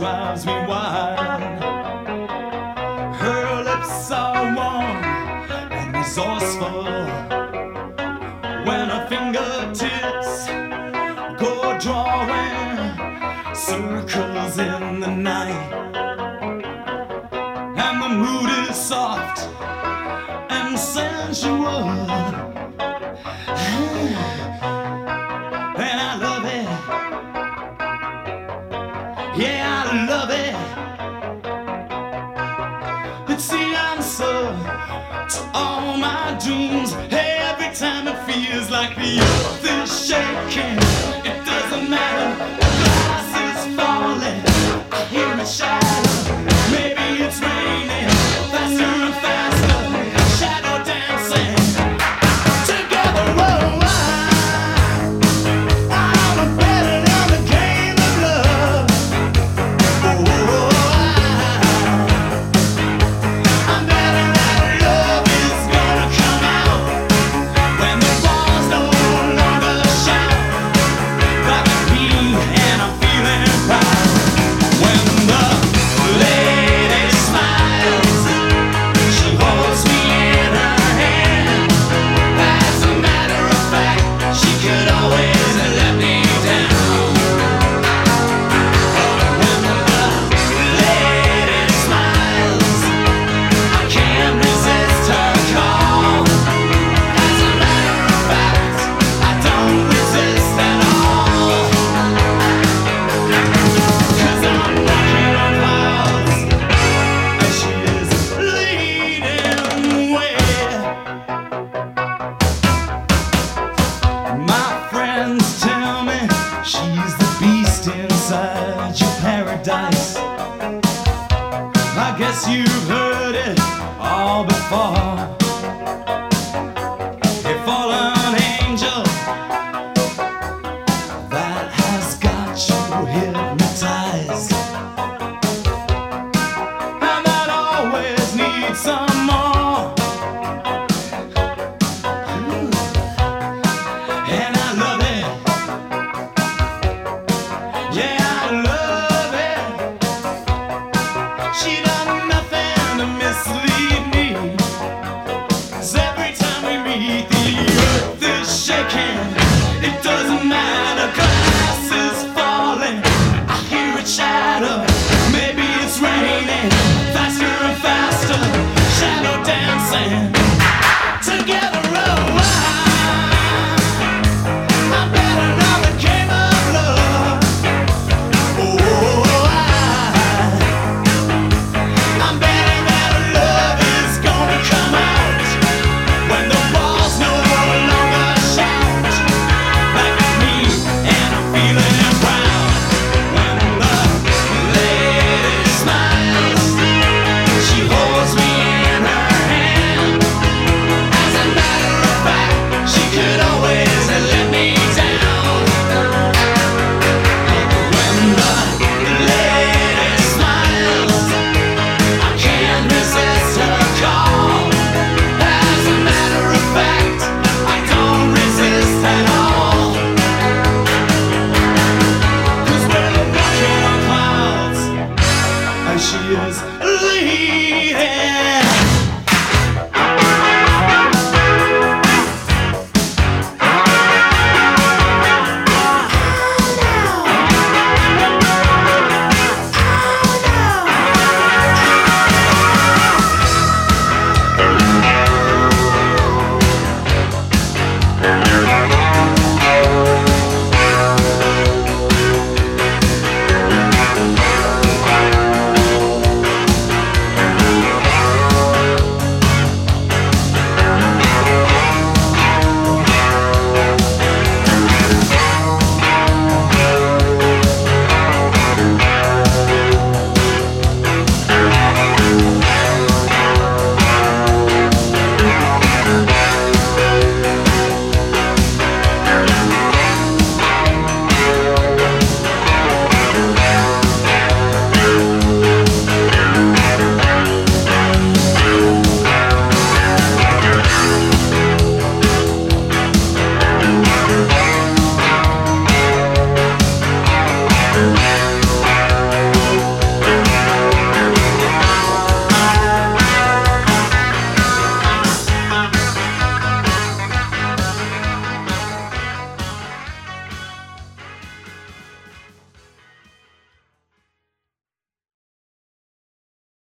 drives me wild. Her lips are warm and resourceful when her fingertips go drawing circles in the night, and the mood is soft and sensual, and I love it. Yeah, I love it. It's the answer to all my dreams. Every time it feels like the earth is shaking, it doesn't matter, the glass is falling, I hear it shatter. Maybe it's raining faster and faster, shadow dancing together. Oh, I'm betting on the game of love. I'm betting that love is gonna come out when the walls no longer shout like a queen, and I'm feeling proud. When the lady smiles, she holds me in her hand. As a matter of fact, she could always let me down. When the lady smiles, I can't resist her call. As a matter of fact, I don't resist at all. 'Cause I'm walking on clouds and she is leading the way. My friends tell me she's the beast inside your paradise. I guess you've heard it all before.